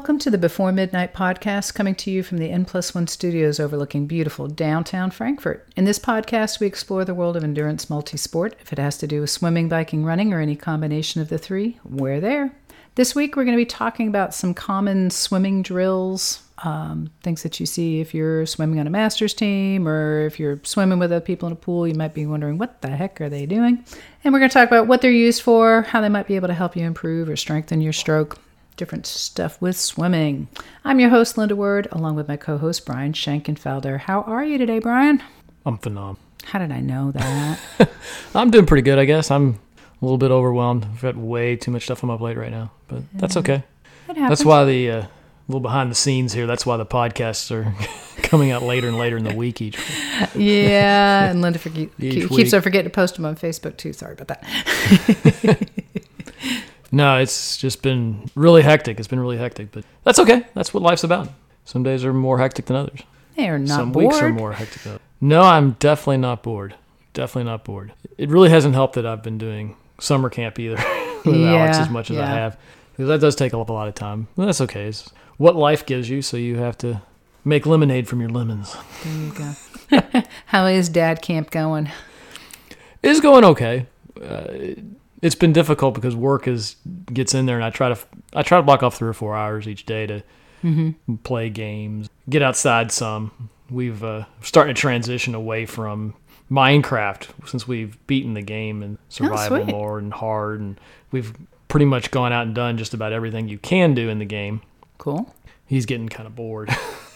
Welcome to the Before Midnight podcast, coming to you from the N+1 studios overlooking beautiful downtown Frankfurt. In this podcast, we explore the world of endurance multisport. If it has to do with swimming, biking, running, or any combination of the three, we're there. This week, we're going to be talking about some common swimming drills, things that you see if you're swimming on a master's team, or if you're swimming with other people in a pool, you might be wondering, what the heck are they doing? And we're going to talk about what they're used for, how they might be able to help you improve or strengthen your stroke. Different stuff with swimming. I'm your host, Linda Word, along with my co-host, Brian Schenkenfelder. How are you today, Brian? I'm phenomenal. How did I know that? I'm doing pretty good, I guess. I'm a little bit overwhelmed. I've got way too much stuff on my plate right now, but that's okay. It happens. That's why the little behind the scenes here, that's why the podcasts are coming out later and later in the week each week. Yeah, and Linda keeps on forgetting to post them on Facebook too. Sorry about that. No, it's just been really hectic. It's been really hectic, but that's okay. That's what life's about. Some days are more hectic than others. They are not Some bored. weeks are more hectic than others. No, I'm definitely not bored. Definitely not bored. It really hasn't helped that I've been doing summer camp either with Alex as much as I have. Because that does take up a lot of time. But that's okay. It's what life gives you, so you have to make lemonade from your lemons. There you go. How is dad camp going? It's going okay. It's been difficult because work gets in there, and I try to block off 3 or 4 hours each day to play games, get outside some. We've starting to transition away from Minecraft since we've beaten the game and survival more and hard, and we've pretty much gone out and done just about everything you can do in the game. Cool. He's getting kind of bored.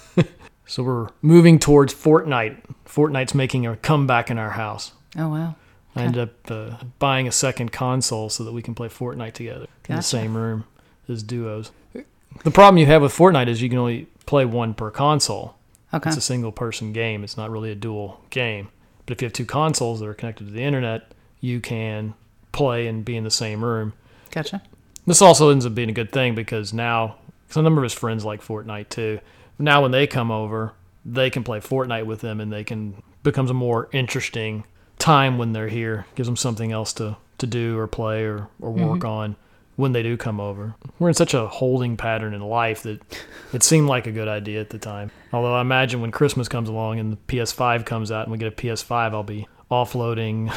So we're moving towards Fortnite. Fortnite's making a comeback in our house. Oh, wow. I ended up buying a second console so that we can play Fortnite together in the same room as duos. The problem you have with Fortnite is you can only play one per console. Okay. It's a single-person game. It's not really a dual game. But if you have 2 consoles that are connected to the internet, you can play and be in the same room. Gotcha. This also ends up being a good thing because now, some number of his friends like Fortnite too. Now when they come over, they can play Fortnite with them, and becomes a more interesting time when they're here. Gives them something else to do or play or work on when they do come over. We're in such a holding pattern in life that it seemed like a good idea at the time. Although I imagine when Christmas comes along and the PS5 comes out and we get a PS5, I'll be offloading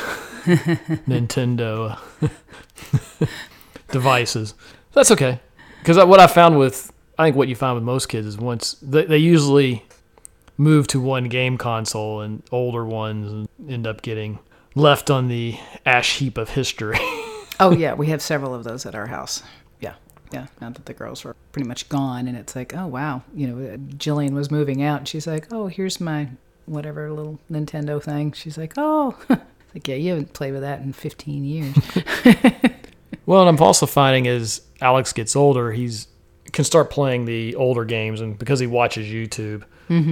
Nintendo devices. That's okay. Because what I found I think what you find with most kids is once they usually move to one game console, and older ones end up getting left on the ash heap of history. Oh, yeah. We have several of those at our house. Yeah. Yeah. Now that the girls were pretty much gone, and it's like, oh, wow. Jillian was moving out, and she's like, oh, here's my whatever little Nintendo thing. She's like, oh. Like, yeah, you haven't played with that in 15 years. Well, and I'm also finding as Alex gets older, can start playing the older games, and because he watches YouTube,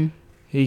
he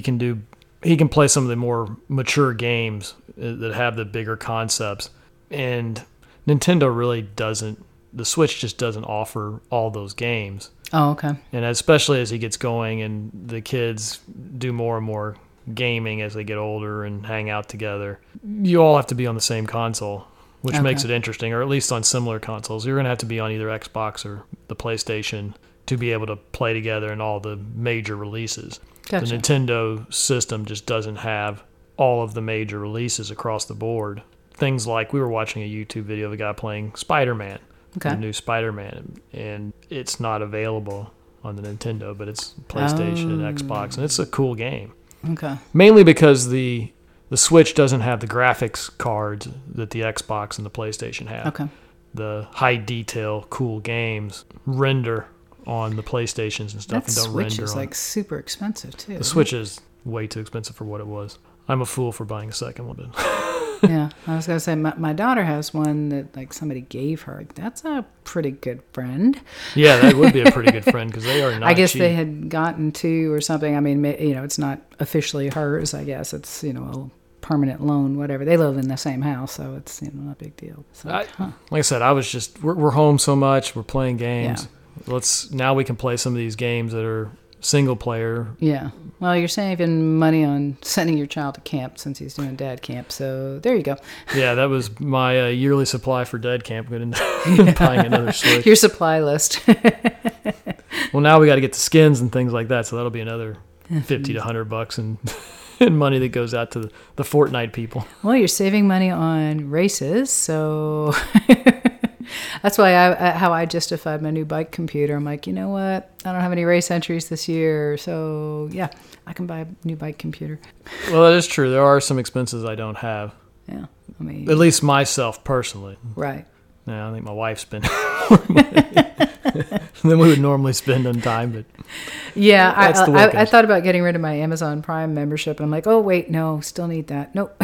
can play some of the more mature games that have the bigger concepts. And Nintendo really doesn't. The Switch just doesn't offer all those games. Oh, okay. And especially as he gets going, and the kids do more and more gaming as they get older and hang out together, you all have to be on the same console, which makes it interesting, or at least on similar consoles. You're going to have to be on either Xbox or the PlayStation to be able to play together in all the major releases. Gotcha. The Nintendo system just doesn't have all of the major releases across the board. Things like, we were watching a YouTube video of a guy playing Spider-Man, the new Spider-Man, and it's not available on the Nintendo, but it's PlayStation and Xbox, and it's a cool game. Okay. Mainly because the Switch doesn't have the graphics cards that the Xbox and the PlayStation have. Okay. The high detail, cool games render on the PlayStations and stuff, and don't Switch render is on. like super expensive too. The Switch is way too expensive for what it was. I'm a fool for buying a second one. Yeah, I was gonna say my daughter has one that like somebody gave her. That's a pretty good friend. Yeah, that would be a pretty good friend because they are not. I guess cheap. they had gotten 2 or something. I mean, it's not officially hers. I guess it's a permanent loan, whatever. They live in the same house, so it's not a big deal. So, like I said, we're home so much. We're playing games. Yeah. Now we can play some of these games that are single player. Yeah. Well, you're saving money on sending your child to camp since he's doing dad camp. So there you go. Yeah, that was my yearly supply for dad camp. Going into buying another Switch. Your supply list. Well, now we got to get the skins and things like that, so that'll be another $50 to $100 in money that goes out to the Fortnite people. Well, you're saving money on races, so that's why how I justified my new bike computer. I'm like, you know what? I don't have any race entries this year, so yeah, I can buy a new bike computer. Well, that is true. There are some expenses I don't have. Yeah, I mean, At least myself personally. right. Yeah, I think my wife spent more money than we would normally spend on time, but Yeah, That's the way it I goes. thought about getting rid of my Amazon Prime membership, and I'm like, oh wait, no, still need that. Nope.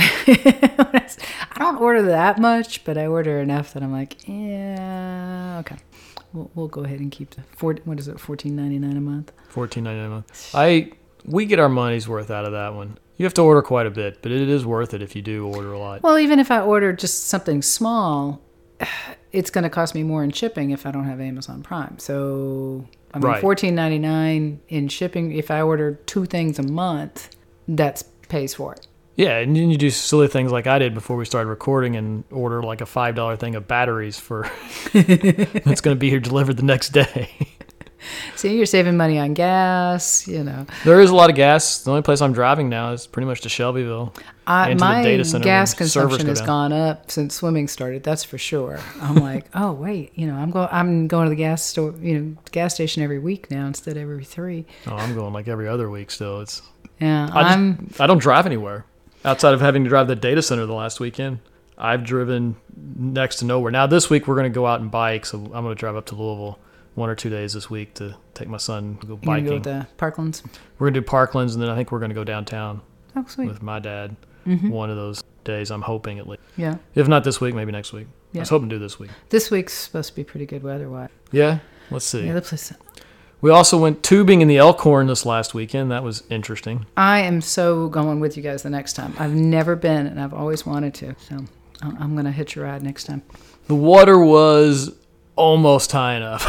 I don't order that much, but I order enough that I'm like, yeah, okay. We'll go ahead and keep the what is it, $14.99 a month? $14.99 a month. We get our money's worth out of that one. You have to order quite a bit, but it is worth it if you do order a lot. Well, even if I order just something small, it's going to cost me more in shipping if I don't have Amazon Prime. So, I mean, Right. $14.99 in shipping. If I order 2 things a month, that pays for it. Yeah, and then you do silly things like I did before we started recording and order like a $5 thing of batteries for that's going to be here delivered the next day. See, you're saving money on gas, you know. There is a lot of gas. The only place I'm driving now is pretty much to Shelbyville. and to the My data center gas when servers consumption go has down. gone up since swimming started. That's for sure. I'm like, oh wait, you know, I'm going to the gas store, you know, gas station every week now instead of every 3. Oh, I'm going like every other week still. Yeah, I don't drive anywhere outside of having to drive the data center the last weekend. I've driven next to nowhere. Now this week we're going to go out and bike, so I'm going to drive up to Louisville 1 or 2 days this week to take my son to go You're biking. gonna go to Parklands. We're going to do Parklands, and then I think we're going to go downtown Oh, sweet. with my dad Mm-hmm. one of those days. I'm hoping at least. Yeah, If not this week, maybe next week. I Yeah. was hoping to do this week. this week's supposed to be pretty good weather-wise. Yeah, let's see. Yeah, the place. We also went tubing in the Elkhorn this last weekend. That was interesting. I am so going with you guys the next time. I've never been, and I've always wanted to. So I'm gonna hitch a ride next time. The water was almost high enough.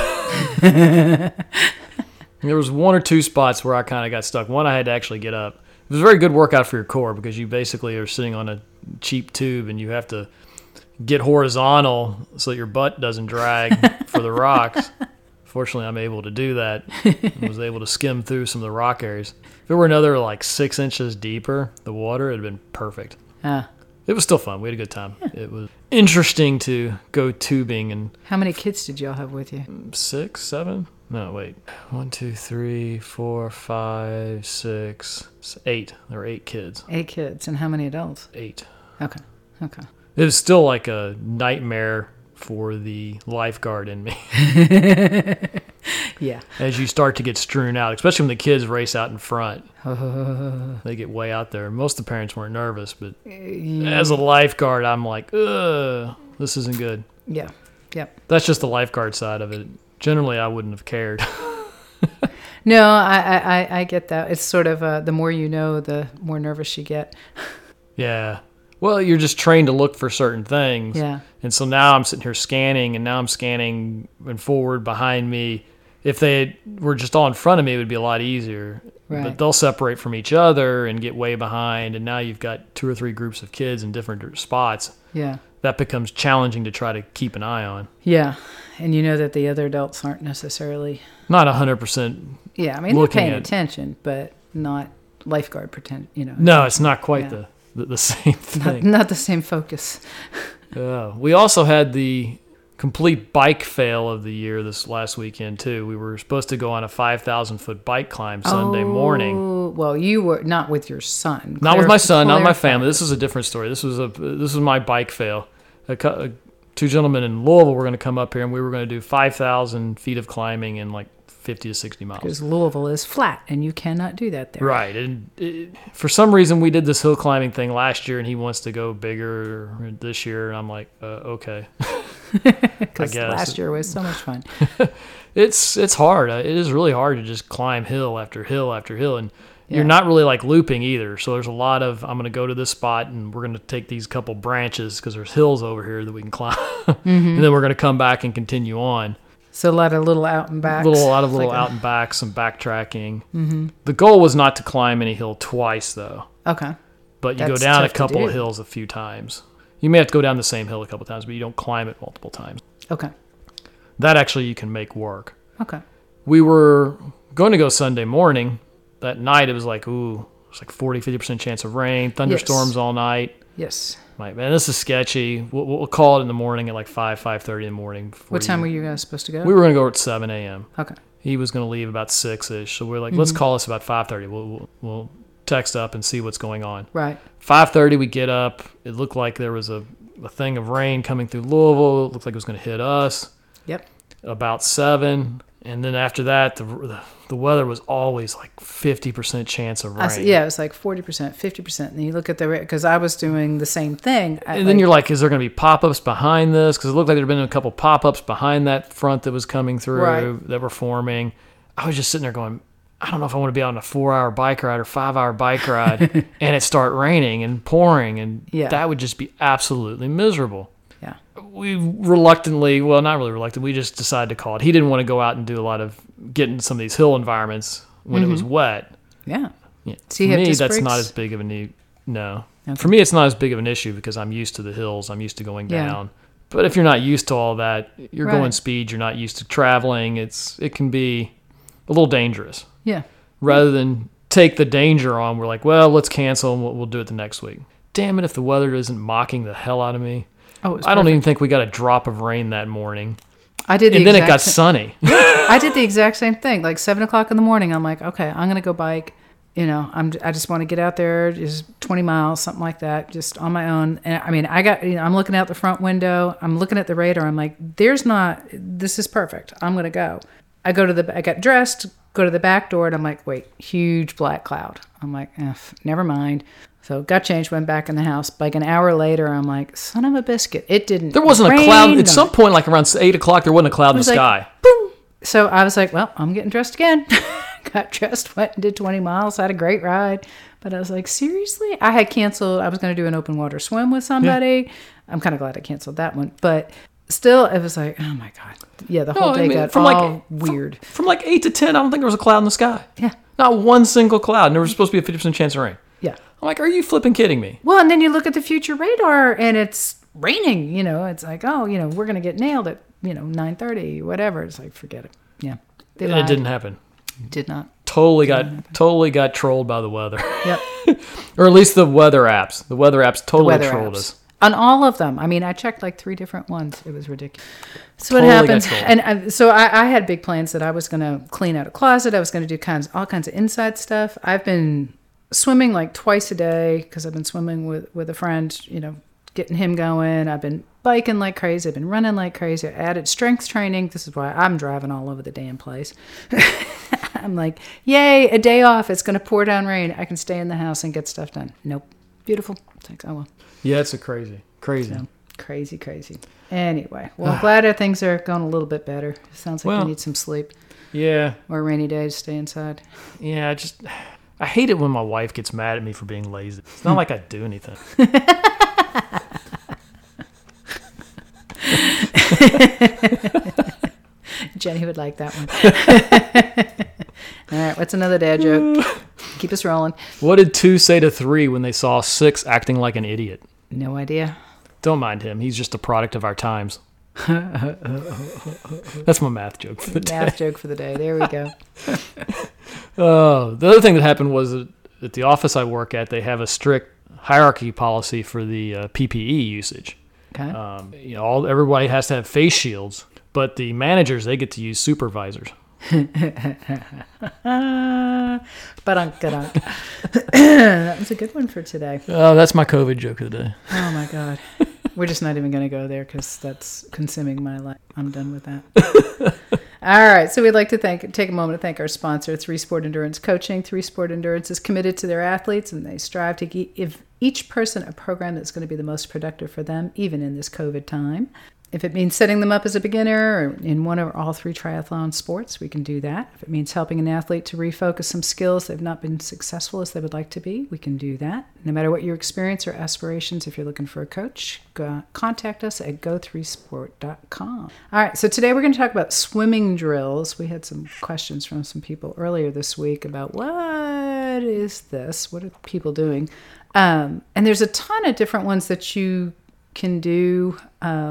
There was 1 or 2 spots where I kind of got stuck. One, I had to actually get up. It was a very good workout for your core because you basically are sitting on a cheap tube and you have to get horizontal so that your butt doesn't drag for the rocks. Fortunately, I'm able to do that. I was able to skim through some of the rock areas. If it were another like 6 inches deeper, the water, it would have been perfect. It was still fun. We had a good time. It was interesting to go tubing and How many kids did y'all have with you? 6, 7? No, wait. 1, 2, 3, 4, 5, 6, 8. There were 8 kids. 8 kids, and how many adults? 8. Okay. It was still like a nightmare for the lifeguard in me Yeah. as you start to get strewn out, especially when the kids race out in front. They get way out there. Most of the parents weren't nervous, but as a lifeguard, I'm like, ugh, this isn't good. Yeah. Yep. That's just the lifeguard side of it. Generally, I wouldn't have cared. No, I get that. It's sort of the more you know, the more nervous you get. Yeah. Well, you're just trained to look for certain things. Yeah. And so now I'm sitting here scanning, and now I'm scanning and forward, behind me. If they were just all in front of me, it would be a lot easier. Right. But they'll separate from each other and get way behind, and now you've got 2 or 3 groups of kids in different spots. Yeah. That becomes challenging to try to keep an eye on. Yeah. And you know that the other adults aren't necessarily. Not 100%. Yeah. I mean, they're Looking paying at- attention, but not lifeguard pretend. You know. No, it's not quite Yeah. the same thing. Not the same focus. We also had the complete bike fail of the year this last weekend, too. We were supposed to go on a 5,000-foot bike climb Sunday morning. Oh, well, you were not with your son. Not with my son, not my Clarify. family. This is a different story. This was my bike fail. 2 gentlemen in Louisville were going to come up here, and we were going to do 5,000 feet of climbing in like 50 to 60 miles. Because Louisville is flat, and you cannot do that there. Right. And for some reason, we did this hill climbing thing last year, and he wants to go bigger this year. And I'm like, okay. Because I guess. last year was so much fun. It's hard. It is really hard to just climb hill after hill after hill. And Yeah. you're not really like looping either. So there's a lot of, I'm going to go to this spot and we're going to take these couple branches because there's hills over here that we can climb. And then we're going to come back and continue on. So a lot of little out and backs. A lot of It's little like out and backs, some backtracking. The goal was not to climb any hill twice though. Okay. But you That's go down a tough to couple of do. hills a few times. You may have to go down the same hill a couple of times, but you don't climb it multiple times. Okay. That actually you can make work. Okay. we were going to go Sunday morning. That night, it was like, ooh, it's like 40, 50% chance of rain, thunderstorms all night. Yes. Like, man, this is sketchy. We'll call it in the morning at like 5:30 in the morning. What time were you guys supposed to go? We were going to go at 7 a.m. Okay. He was going to leave about 6-ish. So we're like, let's call us about 5:30. We'll text up and see what's going on. Right. 5:30, we get up. It looked like there was a thing of rain coming through Louisville. It looked like it was going to hit us. Yep. About 7. And then after that, the weather was always like 50% chance of rain. It was like 40%, 50%. And then you look at the rate, because I was doing the same thing. And then you're like, is there going to be pop-ups behind this? Because it looked like there had been a couple pop-ups behind that front that was coming through that were forming. I was just sitting there going, I don't know if I want to be on a 4-hour bike ride or 5-hour bike ride and it start raining and pouring. And that would just be absolutely miserable. Yeah. We reluctantly, well, not really reluctant, we just decided to call it. He didn't want to go out and do a lot of getting some of these hill environments when it was wet. Yeah. For me, that's not as big of a need. No. Okay. For me, it's not as big of an issue because I'm used to the hills. I'm used to going down. But if you're not used to all that, you're going speed, you're not used to traveling, it can be a little dangerous. Yeah. Rather than take the danger on, we're like, well, let's cancel and we'll do it the next week. Damn it if the weather isn't mocking the hell out of me. Oh, I don't even think we got a drop of rain that morning. I did, and then it got sunny. I did the exact same thing. Like 7:00 in the morning, I'm like, okay, I'm gonna go bike. You know, I just want to get out there, just 20 miles, something like that, just on my own. And I mean, I'm looking out the front window. I'm looking at the radar. I'm like, this is perfect. I'm gonna go. I got dressed, go to the back door, and I'm like, wait, huge black cloud. I'm like, never mind. So got changed, went back in the house. Like an hour later, I'm like, son of a biscuit. It didn't. There wasn't a cloud. At some point, like around 8 o'clock, there wasn't a cloud in the sky. Boom. So I was like, well, I'm getting dressed again. Got dressed, went and did 20 miles, had a great ride. But I was like, seriously? I had canceled. I was going to do an open water swim with somebody. Yeah. I'm kind of glad I canceled that one. But still, it was like, oh my God. Yeah, the whole day got all weird. From like 8 to 10, I don't think there was a cloud in the sky. Yeah. Not one single cloud. And there was supposed to be a 50% chance of rain. Yeah. I'm like, are you flipping kidding me? Well, and then you look at the future radar and it's raining, it's like, oh, we're going to get nailed at, 9:30, whatever. It's like, forget it. Yeah. And it didn't happen. Did not. Totally got trolled by the weather. Yep. Or at least the weather apps. The weather apps totally trolled us. On all of them. I mean, I checked like 3 different ones. It was ridiculous. So what happens? And so I had big plans that I was going to clean out a closet. I was going to do all kinds of inside stuff. I've been swimming like twice a day because I've been swimming with a friend, getting him going. I've been biking like crazy. I've been running like crazy. I added strength training. This is why I'm driving all over the damn place. I'm like, yay, a day off. It's going to pour down rain. I can stay in the house and get stuff done. Nope. Beautiful. It's like, oh well. Yeah, it's crazy. So, crazy. Anyway, well, I'm glad that things are going a little bit better. It sounds like you need some sleep. Yeah. Or a rainy day to stay inside. Yeah, I hate it when my wife gets mad at me for being lazy. It's not like I do anything. Jenny would like that one. All right, what's another dad joke? Keep us rolling. What did 2 say to 3 when they saw 6 acting like an idiot? No idea. Don't mind him. He's just a product of our times. That's my math joke for the day. Math joke for the day. There we go. The other thing that happened was at the office I work at, they have a strict hierarchy policy for the PPE usage. Okay. Everybody has to have face shields, but the managers, they get to use supervisors. That was a good one for today. Oh, that's my COVID joke of the day. Oh my God. We're just not even going to go there because that's consuming my life. I'm done with that. All right. So we'd like to take a moment to thank our sponsor, 3 Sport Endurance Coaching. 3 Sport Endurance is committed to their athletes, and they strive to give each person a program that's going to be the most productive for them, even in this COVID time. If it means setting them up as a beginner or in one or all 3 triathlon sports, we can do that. If it means helping an athlete to refocus some skills they've not been successful as they would like to be, we can do that. No matter what your experience or aspirations, if you're looking for a coach, contact us at go3sport.com. All right, so today we're going to talk about swimming drills. We had some questions from some people earlier this week about what is this? What are people doing? And there's a ton of different ones that you can do.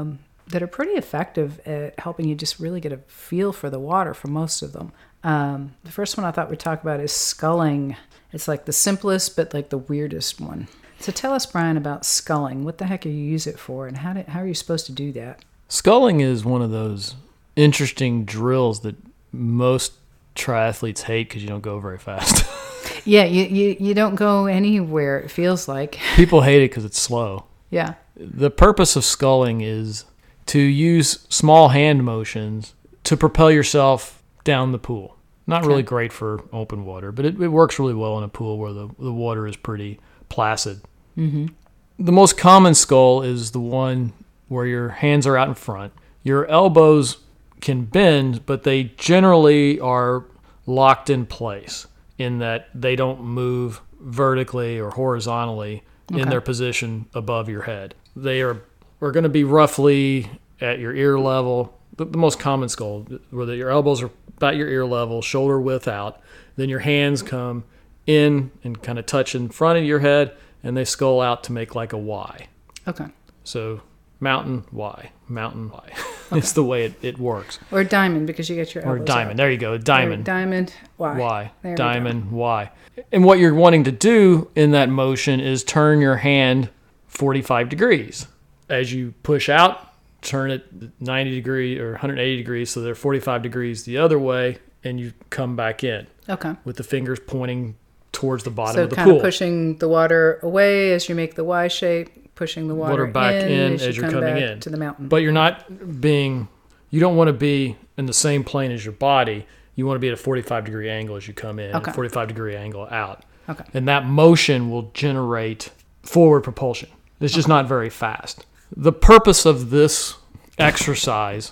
that are pretty effective at helping you just really get a feel for the water for most of them. The first one I thought we'd talk about is sculling. It's like the simplest, but like the weirdest one. So tell us, Brian, about sculling. What the heck do you use it for, and how are you supposed to do that? Sculling is one of those interesting drills that most triathletes hate because you don't go very fast. Yeah, you don't go anywhere, it feels like. People hate it because it's slow. Yeah. The purpose of sculling is to use small hand motions to propel yourself down the pool. Not really great for open water, but it works really well in a pool where the water is pretty placid. Mm-hmm. The most common scull is the one where your hands are out in front. Your elbows can bend, but they generally are locked in place in that they don't move vertically or horizontally in their position above your head. They are going to be roughly at your ear level. The most common scull, where your elbows are about your ear level, shoulder width out. Then your hands come in and kind of touch in front of your head, and they scull out to make like a Y. Okay. So mountain, Y, mountain, Y. It's the way it works. Or diamond, because you get your elbows Or diamond. out. There you go. Diamond. Diamond, Y. Y. There we Diamond, Y. And what you're wanting to do in that motion is turn your hand 45 degrees. As you push out, turn it 90 degrees or 180 degrees, so they're 45 degrees the other way, and you come back in. Okay. With the fingers pointing towards the bottom So of the kind pool. of pushing the water away as you make the Y shape, pushing the water back in as you're come coming back in to the mountain. But you're not being, you don't want to be in the same plane as your body. You want to be at a 45 degree angle as you come in, Okay. 45 degree angle out. Okay. And that motion will generate forward propulsion. It's just not very fast. The purpose of this exercise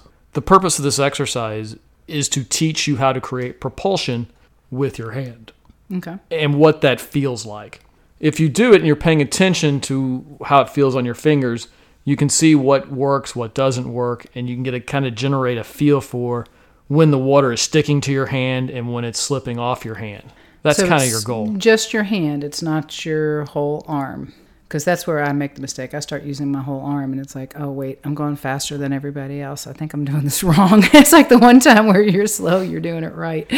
is to teach you how to create propulsion with your hand. Okay. And what that feels like. If you do it and you're paying attention to how it feels on your fingers, you can see what works, what doesn't work, and you can get a kind of generate a feel for when the water is sticking to your hand and when it's slipping off your hand. That's So kind of it's your goal. Just your hand. It's not your whole arm. Because that's where I make the mistake. I start using my whole arm, and it's like, oh, wait, I'm going faster than everybody else. I think I'm doing this wrong. It's like the one time where you're slow, you're doing it right.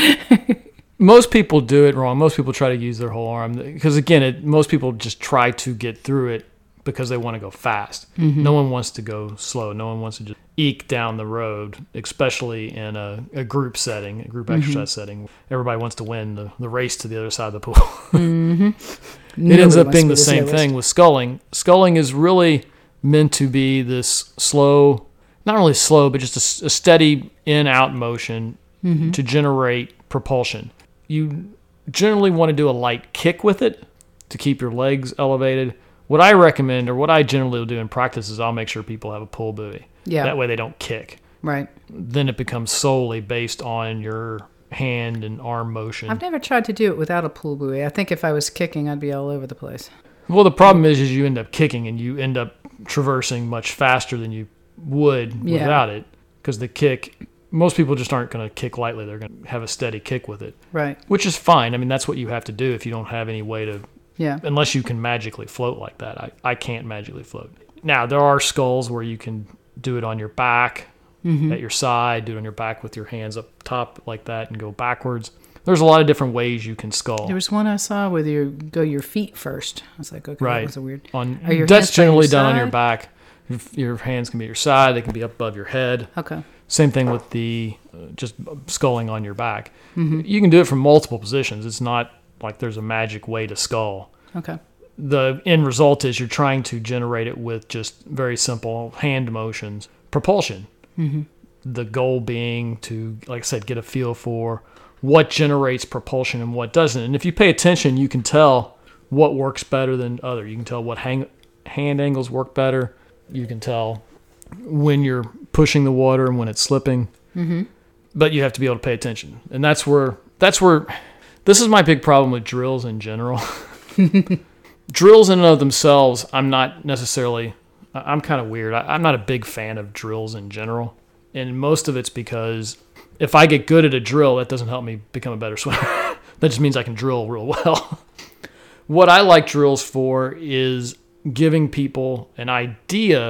Most people do it wrong. Most people try to use their whole arm. Because, again, most people just try to get through it because they want to go fast. Mm-hmm. No one wants to go slow. No one wants to just eke down the road, especially in a group setting, a group exercise setting. Everybody wants to win the race to the other side of the pool. Mm-hmm. It ends up being the same thing with sculling. Sculling is really meant to be this slow, not really slow, but just a steady in-out motion to generate propulsion. You generally want to do a light kick with it to keep your legs elevated. What I recommend, or what I generally will do in practice, is I'll make sure people have a pull buoy. Yeah. That way they don't kick. Right. Then it becomes solely based on your hand and arm motion. I've never tried to do it without a pull buoy. I think if I was kicking, I'd be all over the place. Well, the problem is you end up kicking and you end up traversing much faster than you would without it. Because the kick, most people just aren't going to kick lightly. They're going to have a steady kick with it. Right. Which is fine. I mean, that's what you have to do if you don't have any way to... Yeah. Unless you can magically float like that. I can't magically float. Now, there are sculls where you can do it on your back, at your side, do it on your back with your hands up top like that and go backwards. There's a lot of different ways you can scull. There was one I saw where you go your feet first. I was like, okay, right. that was a weird... That's generally done on your back. Your hands can be at your side. They can be up above your head. Okay. Same thing with the just sculling on your back. Mm-hmm. You can do it from multiple positions. It's not like there's a magic way to scull. Okay. The end result is you're trying to generate it with just very simple hand motions. Propulsion. Mm-hmm. The goal being to, like I said, get a feel for what generates propulsion and what doesn't. And if you pay attention, you can tell what works better than other. You can tell what hand angles work better. You can tell when you're pushing the water and when it's slipping. Mm-hmm. But you have to be able to pay attention. And that's where this is my big problem with drills in general. Drills in and of themselves, I'm kind of weird. I'm not a big fan of drills in general. And most of it's because if I get good at a drill, that doesn't help me become a better swimmer. That just means I can drill real well. What I like drills for is giving people an idea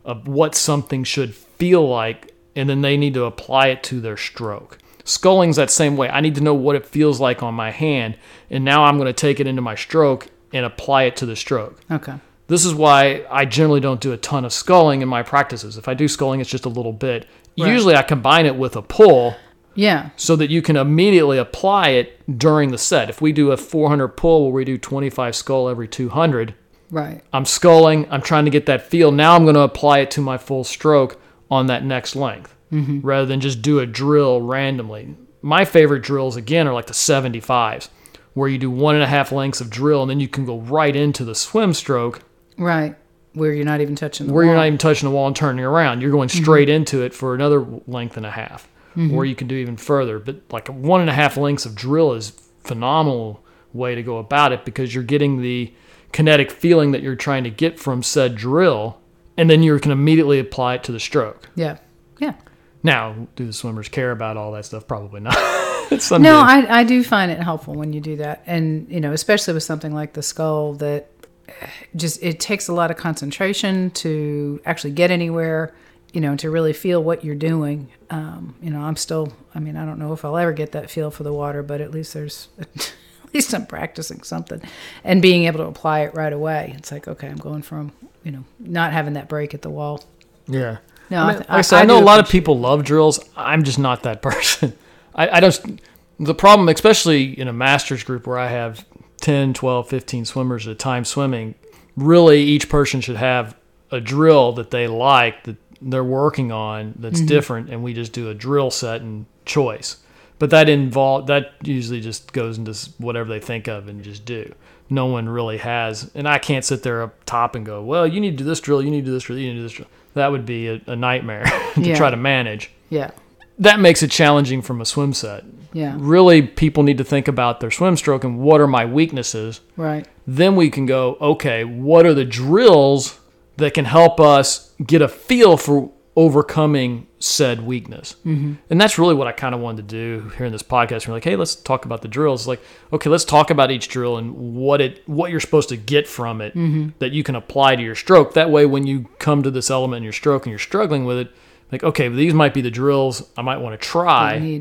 of what something should feel like, and then they need to apply it to their stroke. Sculling's that same way. I need to know what it feels like on my hand, and now I'm going to take it into my stroke and apply it to the stroke. Okay. This is why I generally don't do a ton of sculling in my practices. If I do sculling, it's just a little bit. Right. Usually I combine it with a pull. Yeah. So that you can immediately apply it during the set. If we do a 400 pull where we do 25 scull every 200, right. I'm sculling, I'm trying to get that feel. Now I'm going to apply it to my full stroke on that next length rather than just do a drill randomly. My favorite drills, again, are like the 75s, where you do 1.5 lengths of drill and then you can go right into the swim stroke. Right. Where you're not even touching the wall. Where you're not even touching the wall and turning around. You're going straight into it for another length and a half. Or you can do even further. But like 1.5 lengths of drill is a phenomenal way to go about it because you're getting the kinetic feeling that you're trying to get from said drill, and then you can immediately apply it to the stroke. Yeah. Yeah. Now, do the swimmers care about all that stuff? Probably not. No, I do find it helpful when you do that. And, especially with something like the scull that just, it takes a lot of concentration to actually get anywhere, to really feel what you're doing. I'm still, I don't know if I'll ever get that feel for the water, but at least at least I'm practicing something and being able to apply it right away. It's like, okay, I'm going from, not having that break at the wall. Yeah. No, I know a lot of people love drills. I'm just not that person. I don't, the problem, especially in a master's group where I have 10, 12, 15 swimmers at a time swimming, really each person should have a drill that they like, that they're working on, that's different, and we just do a drill set and choice. But that usually just goes into whatever they think of and just do. No one really has, and I can't sit there up top and go, well, you need to do this drill, you need to do this drill, you need to do this drill. That would be a nightmare to try to manage. Yeah. That makes it challenging from a swim set. Yeah. Really, people need to think about their swim stroke and what are my weaknesses. Right. Then we can go, okay, what are the drills that can help us get a feel for overcoming said weakness? And that's really what I kind of wanted to do here in this podcast. We're like, hey, let's talk about the drills. Like, okay, let's talk about each drill and what you're supposed to get from it that you can apply to your stroke. That way, when you come to this element in your stroke and you're struggling with it, like, okay, these might be the drills I might want to try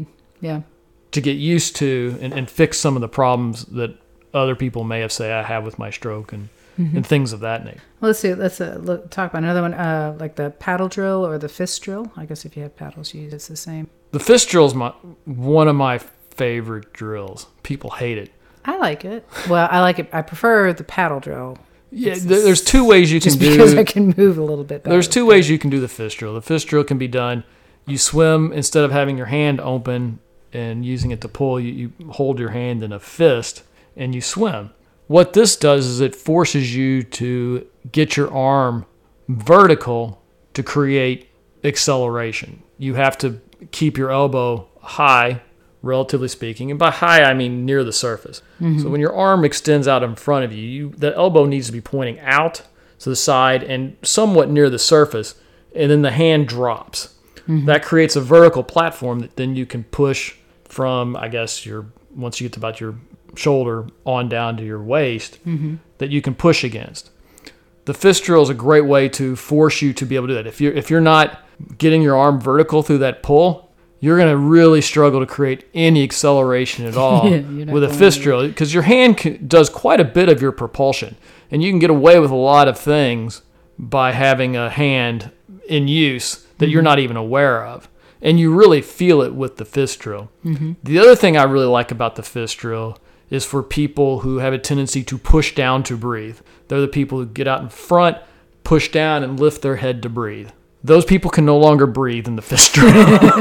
to get used to and fix some of the problems that other people may have I have with my stroke and things of that nature. Well, let's see. Let's talk about another one, like the paddle drill or the fist drill. I guess if you have paddles, it's the same. The fist drill is one of my favorite drills. People hate it. I like it. Well, I like it. I prefer the paddle drill. Yeah, there's two ways you can do. Just because I can move a little bit better. There's two ways you can do the fist drill. The fist drill can be done. You swim, instead of having your hand open and using it to pull, you hold your hand in a fist and you swim. What this does is it forces you to get your arm vertical to create acceleration. You have to keep your elbow high, relatively speaking. And by high, I mean near the surface. So when your arm extends out in front of you, the elbow needs to be pointing out to the side and somewhat near the surface, and then the hand drops. That creates a vertical platform that then you can push from, I guess, once you get to about your shoulder on down to your waist, that you can push against. The fist drill is a great way to force you to be able to do that. If you're not getting your arm vertical through that pull, you're going to really struggle to create any acceleration at all with a fist drill, because your hand does quite a bit of your propulsion, and you can get away with a lot of things by having a hand in use that you're not even aware of, and you really feel it with the fist drill. The other thing I really like about the fist drill is for people who have a tendency to push down to breathe. They're the people who get out in front, push down, and lift their head to breathe. Those people can no longer breathe in the fist drill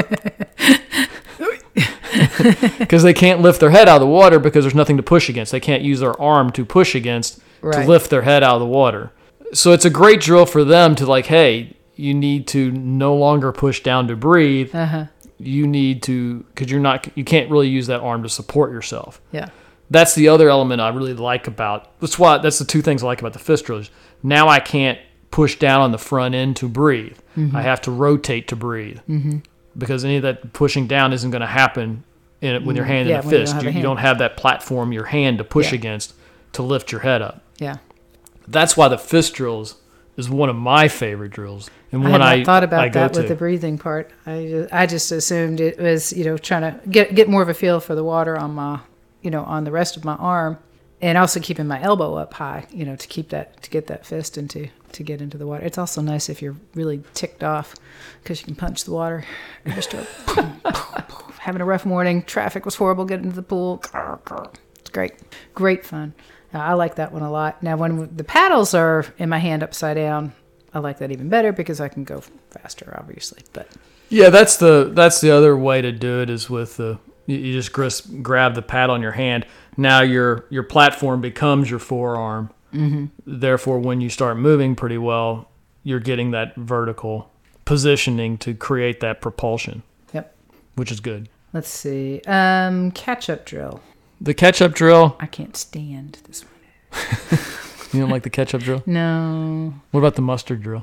because they can't lift their head out of the water because there's nothing to push against. They can't use their arm to push against to lift their head out of the water. So it's a great drill for them to, like, hey, you need to no longer push down to breathe. You need to, because you can't really use that arm to support yourself. Yeah. That's the other element I really like about, that's the two things I like about the fist drill. Now I can't push down on the front end to breathe. I have to rotate to breathe because any of that pushing down isn't going to happen with your hand in a fist. You don't have that platform, your hand to push against to lift your head up. Yeah. That's why the fist drill is is one of my favorite drills. And I when had not thought I about go that to. with the breathing part. I just assumed it was, trying to get more of a feel for the water on my, on the rest of my arm, and also keeping my elbow up high, to get that fist to get into the water. It's also nice if you're really ticked off because you can punch the water. You just start having a rough morning. Traffic was horrible. Getting into the pool. It's great fun. I like that one a lot. Now, when the paddles are in my hand upside down, I like that even better because I can go faster, obviously. But Yeah, that's the other way to do it is with you just grab the paddle in your hand. Now your platform becomes your forearm. Mm-hmm. Therefore, when you start moving pretty well, you're getting that vertical positioning to create that propulsion. Yep. Which is good. Let's see. Catch-up drill. The catch-up drill. I can't stand this one. You don't like the catch-up drill? No. What about the mustard drill?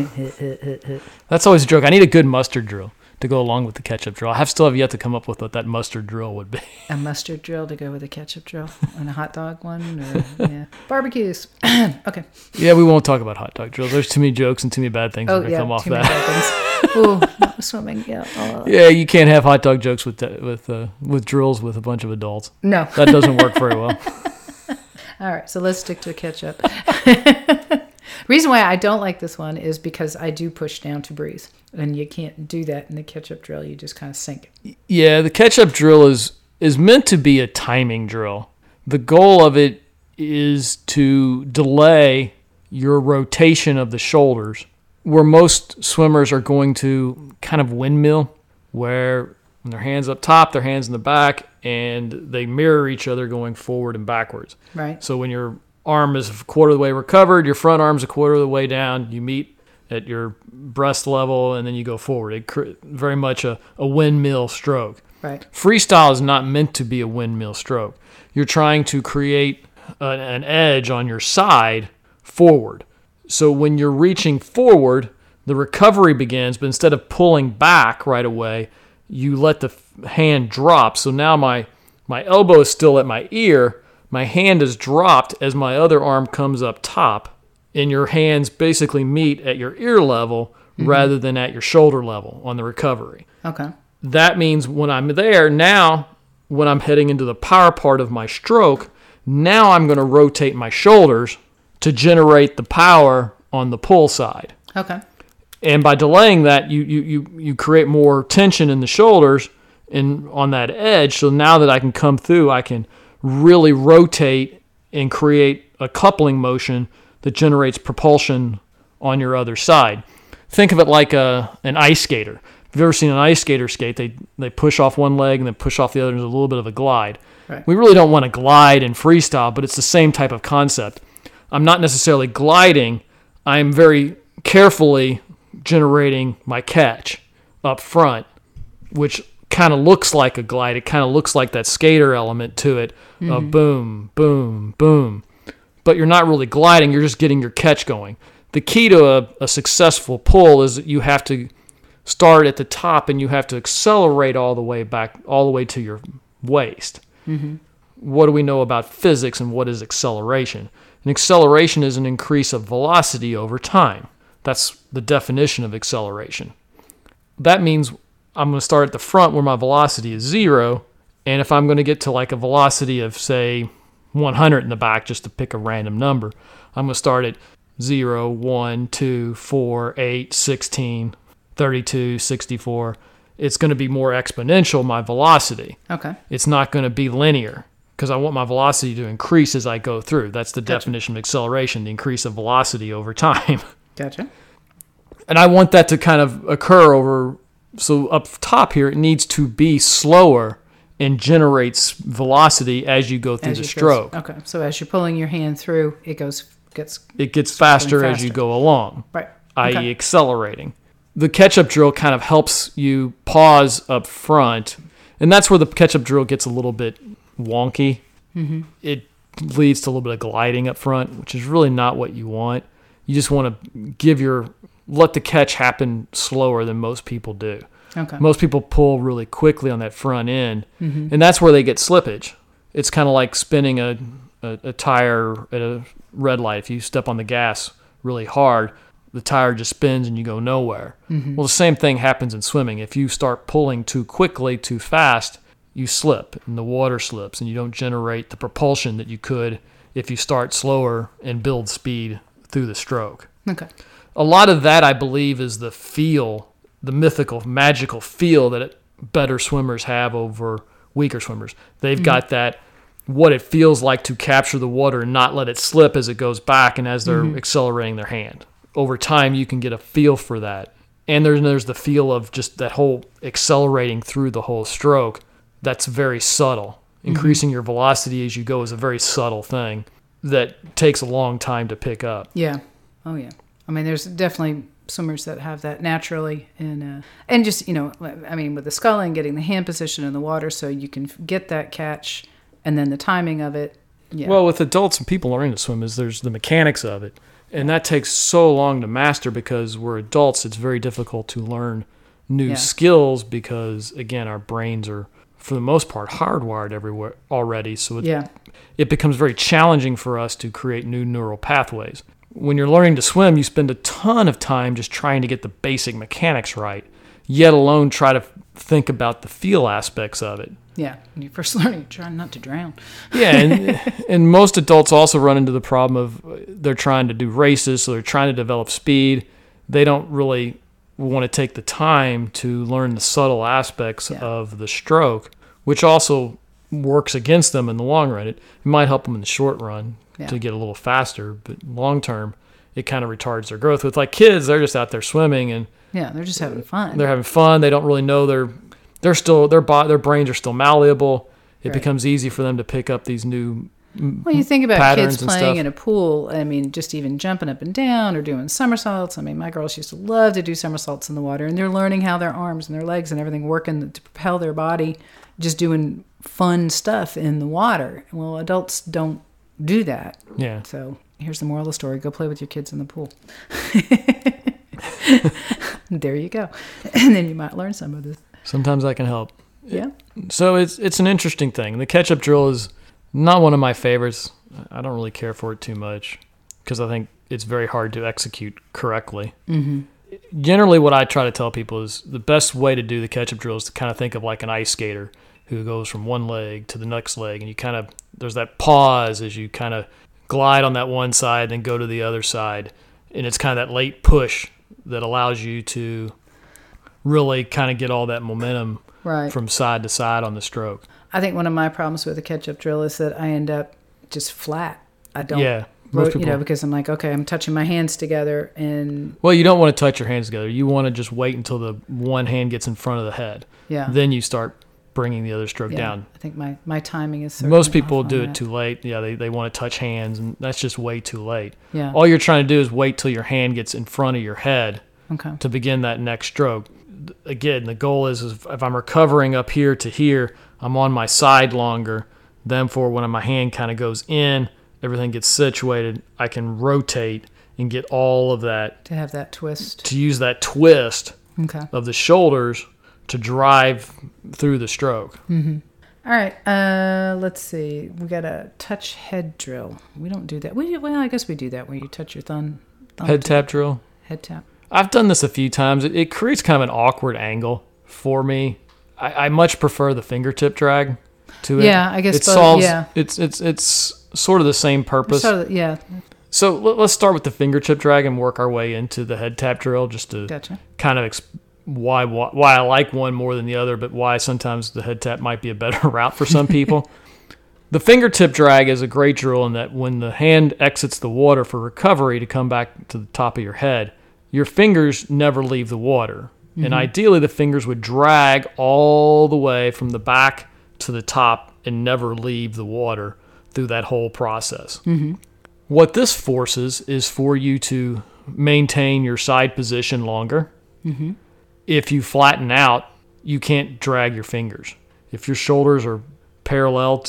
That's always a joke. I need a good mustard drill to go along with the ketchup drill. I still have yet to come up with what that mustard drill would be. A mustard drill to go with a ketchup drill and a hot dog one? Or, yeah. Barbecues. Okay. Yeah, we won't talk about hot dog drills. There's too many jokes and too many bad things that come off that. Oh, swimming. Yeah. Yeah, you can't have hot dog jokes with drills with a bunch of adults. No. That doesn't work very well. All right, so let's stick to ketchup. Reason why I don't like this one is because I do push down to breathe, and you can't do that in the ketchup drill. You just kind of sink it. Yeah, the ketchup drill is meant to be a timing drill. The goal of it is to delay your rotation of the shoulders, where most swimmers are going to kind of windmill, where when their hands up top, their hands in the back, and they mirror each other going forward and backwards. Right. So when your arm is a quarter of the way recovered, your front arm's a quarter of the way down, you meet at your breast level, and then you go forward. Very much a windmill stroke. Right. Freestyle is not meant to be a windmill stroke. You're trying to create an edge on your side forward. So when you're reaching forward, the recovery begins, but instead of pulling back right away, you let the hand drop. So now my elbow is still at my ear. My hand is dropped as my other arm comes up top, and your hands basically meet at your ear level rather than at your shoulder level on the recovery. Okay. That means when I'm there, now when I'm heading into the power part of my stroke, now I'm going to rotate my shoulders to generate the power on the pull side. Okay. And by delaying that, you create more tension in the shoulders and on that edge. So now that I can come through, I can really rotate and create a coupling motion that generates propulsion on your other side. Think of it like an ice skater. If you've ever seen an ice skater skate, they push off one leg and then push off the other. There's a little bit of a glide. Right. We really don't want to glide in freestyle, but it's the same type of concept. I'm not necessarily gliding. I'm very carefully generating my catch up front, which kind of looks like a glide. It kind of looks like that skater element to it of boom, boom, boom. But you're not really gliding. You're just getting your catch going. The key to a successful pull is that you have to start at the top and you have to accelerate all the way back, all the way to your waist. Mm-hmm. What do we know about physics and what is acceleration? An acceleration is an increase of velocity over time. That's the definition of acceleration. That means I'm going to start at the front where my velocity is 0, and if I'm going to get to like a velocity of, say, 100 in the back, just to pick a random number, I'm going to start at 0, 1, 2, 4, 8, 16, 32, 64. It's going to be more exponential, my velocity. Okay. It's not going to be linear because I want my velocity to increase as I go through. That's the definition of acceleration, the increase of velocity over time. Gotcha. And I want that to kind of occur over, so up top here, it needs to be slower and generates velocity as you go through the stroke. Okay, so as you're pulling your hand through, it gets faster as you go along, right? i.e. accelerating. The catch-up drill kind of helps you pause up front, and that's where the catch-up drill gets a little bit wonky. Mm-hmm. It leads to a little bit of gliding up front, which is really not what you want. You just want to let the catch happen slower than most people do. Okay. Most people pull really quickly on that front end, and that's where they get slippage. It's kind of like spinning a tire at a red light. If you step on the gas really hard, the tire just spins and you go nowhere. Well, the same thing happens in swimming. If you start pulling too quickly, too fast, you slip and the water slips and you don't generate the propulsion that you could if you start slower and build speed through the stroke. Okay. A lot of that, I believe, is the feel, the mythical, magical feel that better swimmers have over weaker swimmers. They've got that, what it feels like to capture the water and not let it slip as it goes back and as they're accelerating their hand. Over time, you can get a feel for that. And there's the feel of just that whole accelerating through the whole stroke. That's very subtle. Increasing your velocity as you go is a very subtle thing that takes a long time to pick up. Yeah. Oh, yeah. I mean, there's definitely swimmers that have that naturally. And just, I mean, with the sculling, getting the hand position in the water so you can get that catch and then the timing of it. Yeah. Well, with adults and people learning to swim, there's the mechanics of it. And that takes so long to master because we're adults. It's very difficult to learn new skills because, again, our brains are, for the most part, hardwired everywhere already. So it becomes very challenging for us to create new neural pathways. When you're learning to swim, you spend a ton of time just trying to get the basic mechanics right, yet alone try to think about the feel aspects of it. Yeah, when you're first learning, you're trying not to drown. Yeah, and most adults also run into the problem of they're trying to do races, so they're trying to develop speed. They don't really want to take the time to learn the subtle aspects of the stroke, which also works against them in the long run. It might help them in the short run to get a little faster, but long term, it kind of retards their growth. With like kids, they're just out there swimming and they're just having fun. They're having fun. They don't really know they're still their brains are still malleable. It becomes easy for them to pick up these new Well, you think about kids playing stuff. in a pool. I mean, just even jumping up and down or doing somersaults. I mean, my girls used to love to do somersaults in the water, and they're learning how their arms and their legs and everything working to propel their body, just doing fun stuff in the water. Well, adults don't do that. Yeah. So here's the moral of the story: go play with your kids in the pool. There you go, and then you might learn some of this. Sometimes that can help. Yeah. So it's an interesting thing. The catch-up drill is not one of my favorites. I don't really care for it too much because I think it's very hard to execute correctly. Mm-hmm. Generally, what I try to tell people is the best way to do the catch-up drill is to kind of think of like an ice skater who goes from one leg to the next leg, and you kind of, there's that pause as you kind of glide on that one side, then go to the other side, and it's kind of that late push that allows you to really kind of get all that momentum from side to side on the stroke. I think one of my problems with the catch-up drill is that I end up just flat. I don't, because I'm like, okay, I'm touching my hands together, and well, you don't want to touch your hands together. You want to just wait until the one hand gets in front of the head. Yeah. Then you start bringing the other stroke down. I think my timing is. Most people do it too late. Yeah, they want to touch hands, and that's just way too late. Yeah. All you're trying to do is wait till your hand gets in front of your head to begin that next stroke. Again, the goal is if I'm recovering up here to here, I'm on my side longer. Then for when my hand kind of goes in, everything gets situated, I can rotate and get all of that. To have that twist. To use that twist of the shoulders to drive through the stroke. Mm-hmm. All right. Let's see. We got a touch head drill. We don't do that. Well, I guess we do that where you touch your thumb. Head tap drill? Head tap. I've done this a few times. It creates kind of an awkward angle for me. I much prefer the fingertip drag to it. Yeah, I guess it solves. Yeah. It's sort of the same purpose. So let's start with the fingertip drag and work our way into the head tap drill, just to kind of why I like one more than the other, but why sometimes the head tap might be a better route for some people. The fingertip drag is a great drill in that when the hand exits the water for recovery to come back to the top of your head, your fingers never leave the water. Mm-hmm. And ideally, the fingers would drag all the way from the back to the top and never leave the water through that whole process. Mm-hmm. What this forces is for you to maintain your side position longer. Mm-hmm. If you flatten out, you can't drag your fingers. If your shoulders are parallel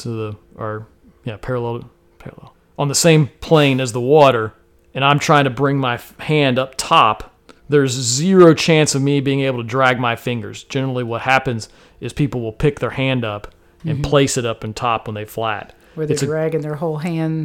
on the same plane as the water, and I'm trying to bring my hand up top, there's zero chance of me being able to drag my fingers. Generally what happens is people will pick their hand up and place it up on top when they flat. Where they're dragging their whole hand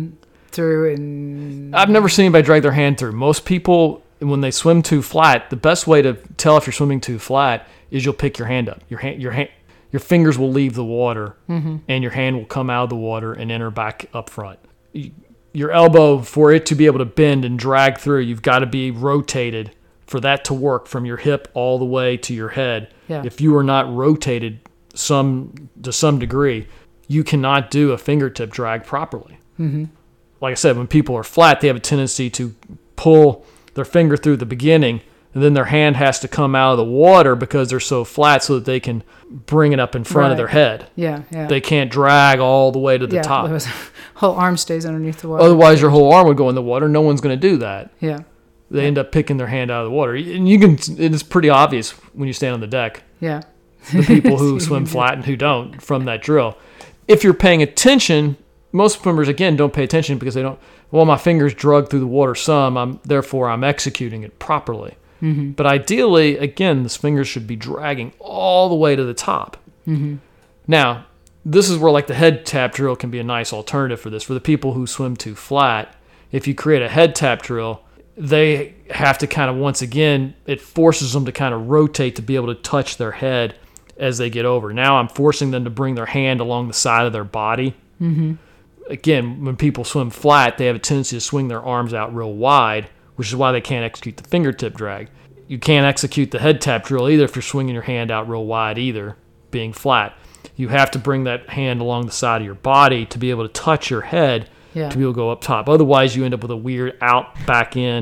through and... I've never seen anybody drag their hand through. Most people, when they swim too flat, the best way to tell if you're swimming too flat is you'll pick your hand up. Your fingers will leave the water, and your hand will come out of the water and enter back up front. Your elbow, for it to be able to bend and drag through, you've got to be rotated for that to work from your hip all the way to your head. Yeah. If you are not rotated to some degree, you cannot do a fingertip drag properly. Mm-hmm. Like I said, when people are flat, they have a tendency to pull their finger through the beginning, and then their hand has to come out of the water because they're so flat so that they can bring it up in front of their head. Yeah. They can't drag all the way to the top. Whole arm stays underneath the water. Otherwise, your whole arm would go in the water. No one's going to do that. Yeah. They end up picking their hand out of the water. And it's pretty obvious when you stand on the deck. Yeah. The people who swim flat and who don't from that drill. If you're paying attention, most swimmers, again, don't pay attention because they don't, well, my fingers drug through the water some, therefore I'm executing it properly. Mm-hmm. But ideally, again, the fingers should be dragging all the way to the top. Mm-hmm. Now, this is where like the head tap drill can be a nice alternative for this. For the people who swim too flat, if you create a head tap drill, they have to kind of, once again, it forces them to kind of rotate to be able to touch their head as they get over. Now I'm forcing them to bring their hand along the side of their body. Mm-hmm. Again, when people swim flat, they have a tendency to swing their arms out real wide, which is why they can't execute the fingertip drag. You can't execute the head tap drill either if you're swinging your hand out real wide either, being flat. You have to bring that hand along the side of your body to be able to touch your head to be able to go up top. Otherwise, you end up with a weird out, back in,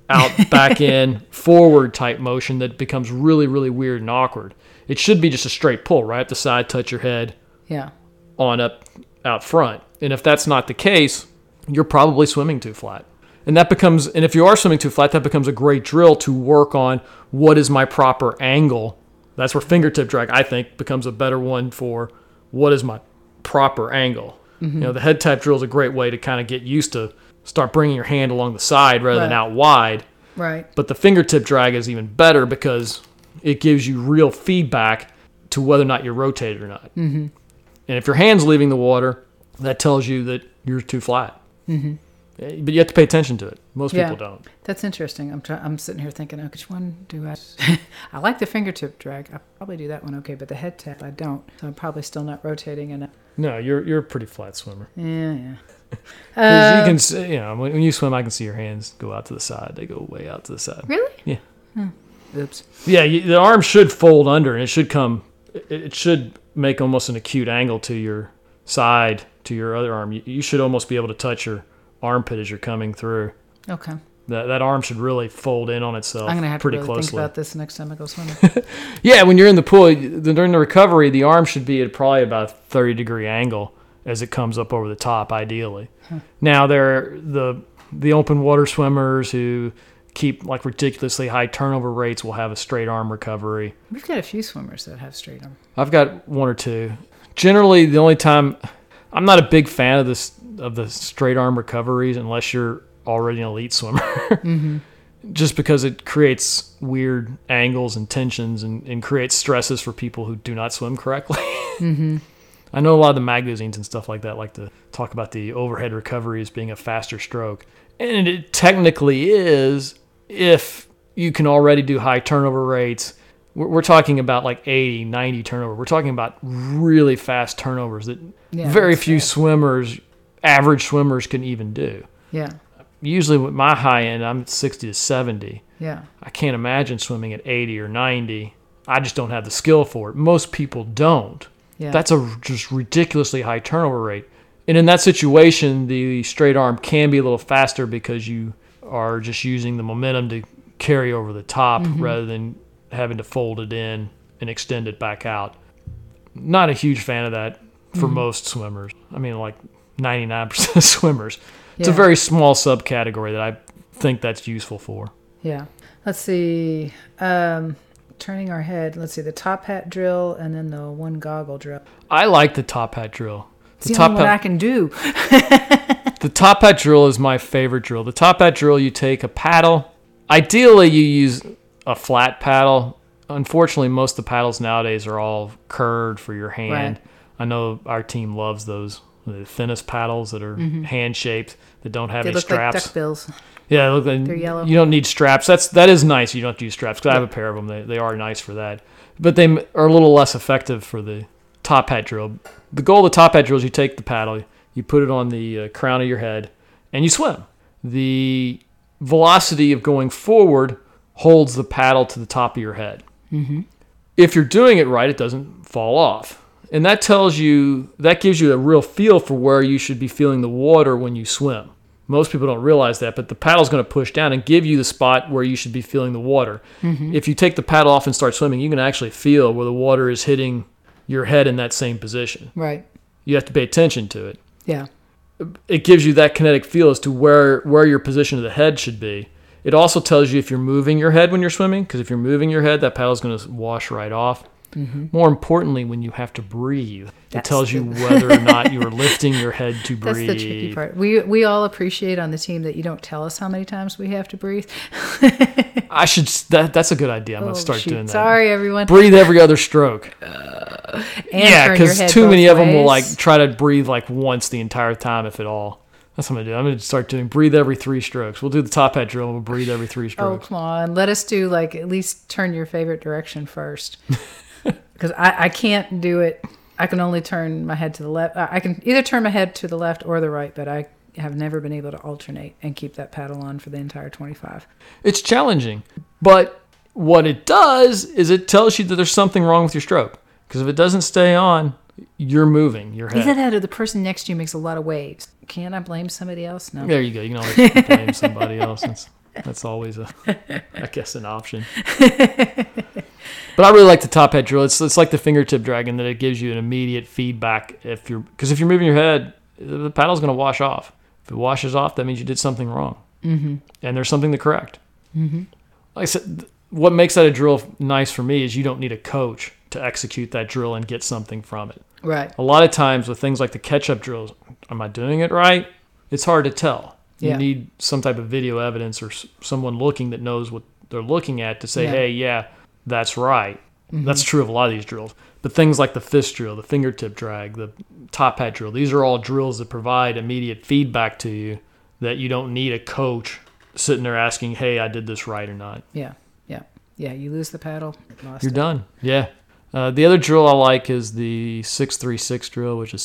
forward type motion that becomes really, really weird and awkward. It should be just a straight pull, right up the side, touch your head, on up out front. And if that's not the case, you're probably swimming too flat. And if you are swimming too flat, that becomes a great drill to work on what is my proper angle. That's where fingertip drag, I think, becomes a better one for what is my proper angle. Mm-hmm. The head tap drill is a great way to kind of get used to start bringing your hand along the side rather than out wide. Right. But the fingertip drag is even better because it gives you real feedback to whether or not you're rotated or not. Mm-hmm. And if your hand's leaving the water, that tells you that you're too flat. Mm-hmm. But you have to pay attention to it. Most people don't. That's interesting. I'm sitting here thinking, which one do I... I like the fingertip drag. I probably do that one okay, but the head tap, I don't. So I'm probably still not rotating enough. No, you're a pretty flat swimmer. Yeah. You can see, when you swim, I can see your hands go out to the side. They go way out to the side. Really? Yeah. Oops. Yeah, the arm should fold under, and it should come... It should make almost an acute angle to your side, to your other arm. You should almost be able to touch your armpit as you're coming through. Okay. That arm should really fold in on itself. I'm gonna have pretty to really closely. think about this next time I go swimming. Yeah, when you're in the pool during the recovery, the arm should be at probably about a 30-degree angle as it comes up over the top, ideally. Now there the open water swimmers who keep like ridiculously high turnover rates will have a straight arm recovery. We've got a few swimmers that have straight arm. I've got one or two. Generally, the only time I'm not a big fan of the straight arm recoveries unless you're already an elite swimmer. Mm-hmm. Just because it creates weird angles and tensions and creates stresses for people who do not swim correctly. Mm-hmm. I know a lot of the magazines and stuff like that like to talk about the overhead recovery as being a faster stroke. And it technically is if you can already do high turnover rates. We're talking about like 80, 90 turnover. We're talking about really fast turnovers that very few swimmers, average swimmers, can even do. Yeah. Usually with my high end, I'm at 60 to 70. Yeah. I can't imagine swimming at 80 or 90. I just don't have the skill for it. Most people don't. Yeah. That's a just ridiculously high turnover rate. And in that situation, the straight arm can be a little faster because you are just using the momentum to carry over the top rather than having to fold it in and extend it back out. Not a huge fan of that for most swimmers. I mean, like 99% of swimmers. It's a very small subcategory that I think that's useful for. Yeah. Let's see. Turning our head. Let's see. The top hat drill and then the one goggle drill. I like the top hat drill. It's the only one I can do. The top hat drill is my favorite drill. The top hat drill, you take a paddle. Ideally, you use a flat paddle. Unfortunately, most of the paddles nowadays are all curved for your hand. Right. I know our team loves those the thinnest paddles that are hand-shaped, that don't have They any look straps. like duckbills. Yeah, they look like, They're yellow. you don't need straps. That is nice. You don't have to use straps, because I have a pair of them. They are nice for that. But they are a little less effective for the top hat drill. The goal of the top hat drill is you take the paddle, you put it on the crown of your head, and you swim. The velocity of going forward holds the paddle to the top of your head. Mm-hmm. If you're doing it right, it doesn't fall off. And that gives you a real feel for where you should be feeling the water when you swim. Most people don't realize that, but the paddle's going to push down and give you the spot where you should be feeling the water. Mm-hmm. If you take the paddle off and start swimming, you can actually feel where the water is hitting your head in that same position. Right. You have to pay attention to it. Yeah. It gives you that kinetic feel as to where your position of the head should be. It also tells you if you're moving your head when you're swimming, because if you're moving your head, that paddle's going to wash right off. Mm-hmm. More importantly, when you have to breathe, it tells you whether or not you are lifting your head to breathe. That's the tricky part. We all appreciate on the team that you don't tell us how many times we have to breathe. That's a good idea. I'm going to start doing that. Sorry, everyone. Breathe every other stroke. Yeah, because too many of them will like try to breathe like once the entire time, if at all. That's what I'm going to do. I'm going to start doing breathe every 3 strokes. We'll do the top hat drill and we'll breathe every 3 strokes. Oh, come on. Let us do like at least turn your favorite direction first. Because I can't do it. I can only turn my head to the left. I can either turn my head to the left or the right, but I have never been able to alternate and keep that paddle on for the entire 25. It's challenging. But what it does is it tells you that there's something wrong with your stroke. Because if it doesn't stay on, you're moving your head. Either that or the person next to you makes a lot of waves. Can't I blame somebody else? No. There you go. You can always blame somebody else. That's always I guess, an option. But I really like the top hat drill. It's like the fingertip dragon, that it gives you an immediate feedback. Because if you're moving your head, the paddle's going to wash off. If it washes off, that means you did something wrong. Mm-hmm. And there's something to correct. Mm-hmm. Like I said, what makes that a drill nice for me is you don't need a coach to execute that drill and get something from it. Right. A lot of times with things like the catch-up drills, am I doing it right? It's hard to tell. You need some type of video evidence or someone looking that knows what they're looking at to say, hey, yeah, that's right. Mm-hmm. That's true of a lot of these drills. But things like the fist drill, the fingertip drag, the top hat drill, these are all drills that provide immediate feedback to you that you don't need a coach sitting there asking, hey, I did this right or not. Yeah. You lose the paddle, you're done. Yeah. The other drill I like is the 6-3-6 drill, which is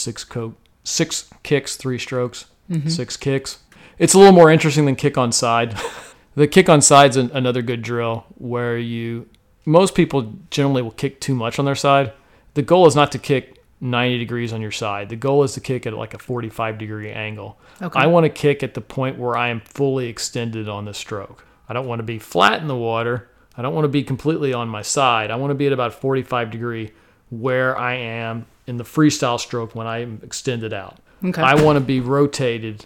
6 kicks, 3 strokes, 6 kicks. It's a little more interesting than kick on side. The kick on side's another good drill where most people generally will kick too much on their side. The goal is not to kick 90 degrees on your side. The goal is to kick at like a 45-degree angle. Okay. I want to kick at the point where I am fully extended on the stroke. I don't want to be flat in the water. I don't want to be completely on my side. I want to be at about 45 degree where I am in the freestyle stroke when I'm extended out. Okay. I want to be rotated.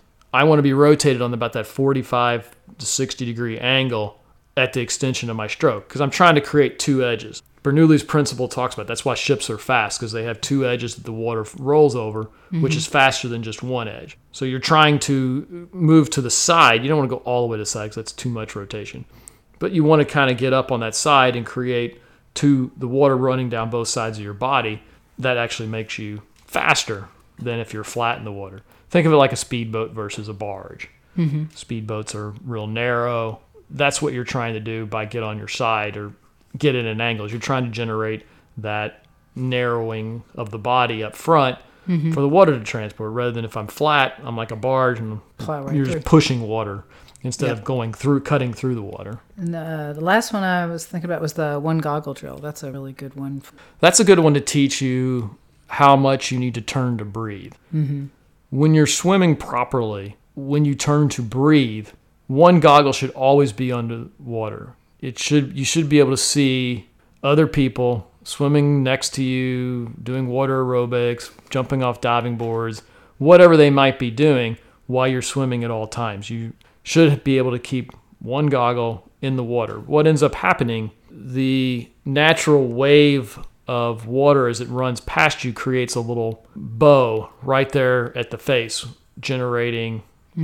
On about that 45 to 60 degree angle at the extension of my stroke, because I'm trying to create 2 edges. Bernoulli's principle talks about that's why ships are fast, because they have 2 edges that the water rolls over, which is faster than just 1 edge. So you're trying to move to the side. You don't want to go all the way to the side because that's too much rotation. But you want to kind of get up on that side and create the water running down both sides of your body. That actually makes you faster than if you're flat in the water. Think of it like a speedboat versus a barge. Mm-hmm. Speedboats are real narrow. That's what you're trying to do by get on your side or get in an angle. You're trying to generate that narrowing of the body up front for the water to transport, rather than if I'm flat, I'm like a barge and you're just pushing water instead of cutting through the water. And the last one I was thinking about was the 1 goggle drill. That's a really good one. That's a good one to teach you how much you need to turn to breathe. Mm-hmm. When you're swimming properly, when you turn to breathe, 1 goggle should always be underwater. You should be able to see other people swimming next to you, doing water aerobics, jumping off diving boards, whatever they might be doing while you're swimming at all times. You should be able to keep 1 goggle in the water. What ends up happening, the natural wave of water as it runs past you creates a little bow right there at the face, generating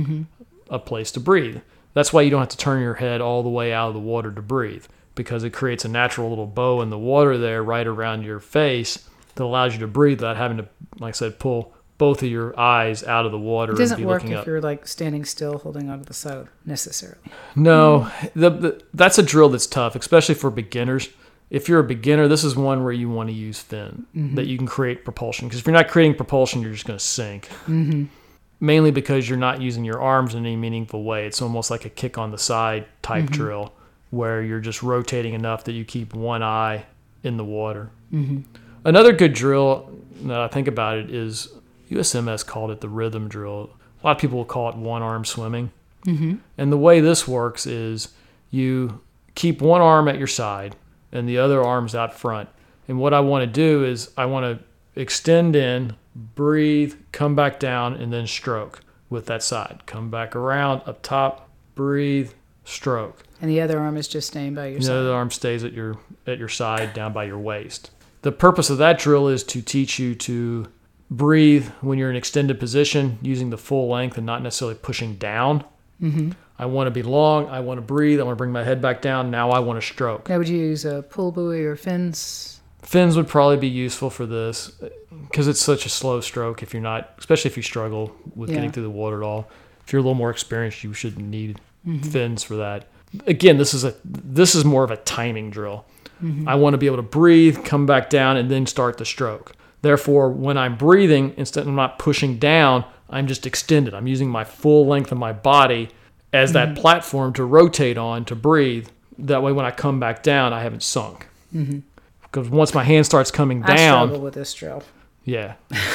a place to breathe. That's why you don't have to turn your head all the way out of the water to breathe, because it creates a natural little bow in the water there right around your face that allows you to breathe without having to, like I said, pull both of your eyes out of the water. It doesn't and be work looking if up. you're like standing still, holding onto the side necessarily. No, that's a drill that's tough, especially for beginners. If you're a beginner, this is one where you want to use fin, that you can create propulsion. Because if you're not creating propulsion, you're just going to sink. Mm-hmm. Mainly because you're not using your arms in any meaningful way. It's almost like a kick on the side type drill where you're just rotating enough that you keep one eye in the water. Mm-hmm. Another good drill, now I think about it, is USMS called it the rhythm drill. A lot of people will call it one-arm swimming. Mm-hmm. And the way this works is you keep one arm at your side and the other arm's out front. And what I want to do is I want to extend in, breathe, come back down, and then stroke with that side. Come back around, up top, breathe, stroke. And the other arm is just staying by your The side. other arm stays at your side, down by your waist. The purpose of that drill is to teach you to breathe when you're in extended position, using the full length and not necessarily pushing down. Mm-hmm. I want to be long. I want to breathe. I want to bring my head back down. Now I want to stroke. Now, would you use a pull buoy or fins? Fins would probably be useful for this because it's such a slow stroke. If you're not, especially if you struggle with getting through the water at all, if you're a little more experienced, you shouldn't need fins for that. Again, this is more of a timing drill. Mm-hmm. I want to be able to breathe, come back down, and then start the stroke. Therefore, when I'm breathing, instead of not pushing down, I'm just extended. I'm using my full length of my body as that platform to rotate on, to breathe. That way, when I come back down, I haven't sunk. Mm-hmm. Because once my hand starts coming I down... struggle with this drill. Yeah.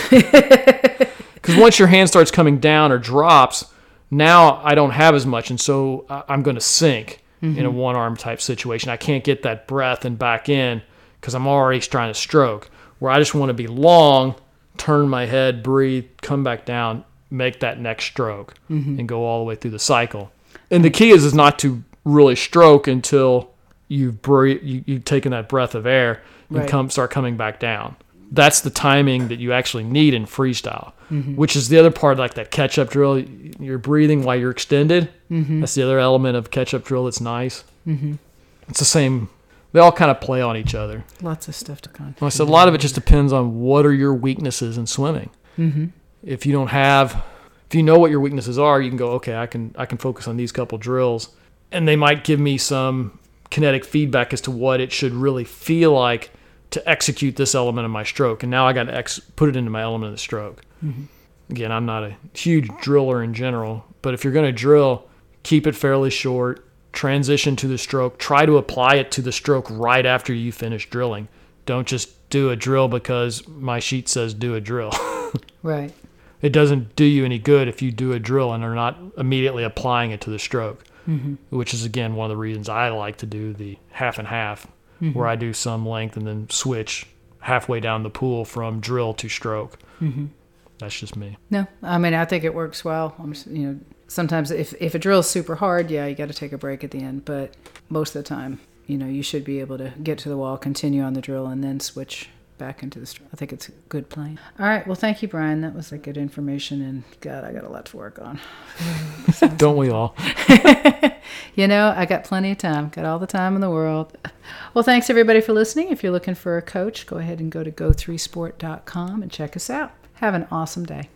Because once your hand starts coming down or drops, now I don't have as much, and so I'm going to sink in a one-arm type situation. I can't get that breath and back in because I'm already trying to stroke, where I just want to be long, turn my head, breathe, come back down, make that next stroke, and go all the way through the cycle. And the key is not to really stroke until you've taken that breath of air and start coming back down. That's the timing that you actually need in freestyle, which is the other part, like that catch-up drill. You're breathing while you're extended. That's the other element of catch-up drill that's nice. It's the same. They all kind of play on each other. Lots of stuff to control. Well, so a lot of it just depends on what are your weaknesses in swimming. If you know what your weaknesses are, you can go, okay, I can focus on these couple drills, and they might give me some kinetic feedback as to what it should really feel like to execute this element of my stroke. And now I got to put it into my element of the stroke. Again, I'm not a huge driller in general, but if you're going to drill, keep it fairly short, transition to the stroke, try to apply it to the stroke right after you finish drilling. Don't just do a drill because my sheet says do a drill. Right. It doesn't do you any good if you do a drill and are not immediately applying it to the stroke, which is, again, one of the reasons I like to do the half and half, where I do some length and then switch halfway down the pool from drill to stroke. That's just me. No, I mean, I think it works well. Sometimes if a drill is super hard, you got to take a break at the end. But most of the time, you should be able to get to the wall, continue on the drill, and then switch back into the stroke. I think it's a good plan. All right. Well, thank you, Brian. That was good information. And God, I got a lot to work on. Don't we all? I got plenty of time. Got all the time in the world. Well, thanks everybody for listening. If you're looking for a coach, go ahead and go to go3sport.com and check us out. Have an awesome day.